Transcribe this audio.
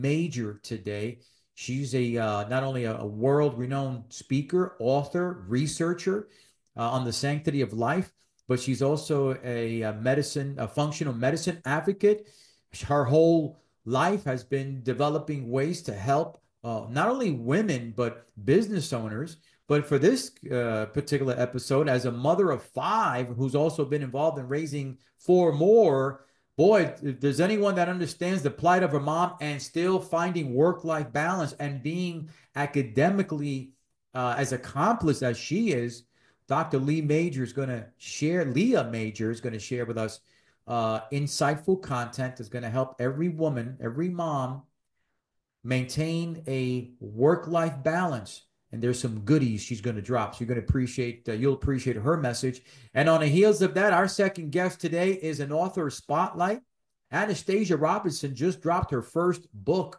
Major today. She's a not only a world-renowned speaker, author, researcher on the sanctity of life, but she's also a functional medicine advocate. Her whole life has been developing ways to help not only women but business owners. But for this particular episode, as a mother of five who's also been involved in raising four more, boy, if there's anyone that understands the plight of her mom and still finding work-life balance and being academically as accomplished as she is, Dr. Leah Major is going to share with us insightful content that's going to help every woman, every mom maintain a work-life balance. And there's some goodies she's going to drop. So you'll appreciate her message. And on the heels of that, our second guest today is an author spotlight. Anastasia Robinson just dropped her first book,